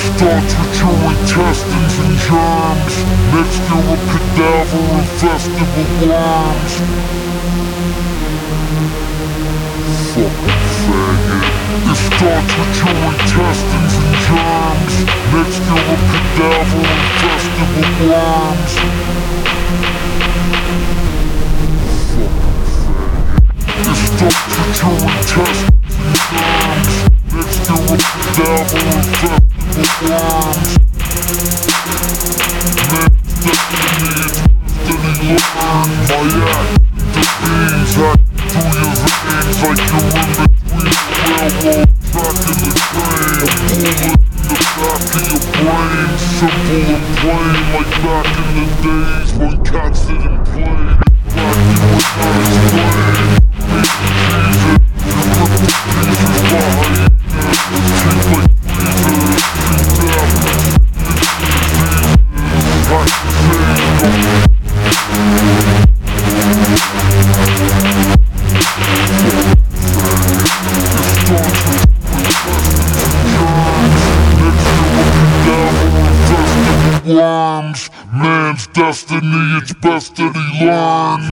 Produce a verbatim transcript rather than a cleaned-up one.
Starts with your intestines and germs. Next you're a cadaver infested with worms. Fucking faggot. It starts with your intestines and germs. Next you're a cadaver infested with worms. It starts with your intestines and germs. Next you're a cadaver infested with worms. Man, destiny is destiny learned. My act, the beans act through your veins like you're in between the railroad track and the train. A bullet in the back of your brain, simple and plain, like back in the days when cats didn't play. Exactly what not explained. Worms, man's destiny, it's best that he learns.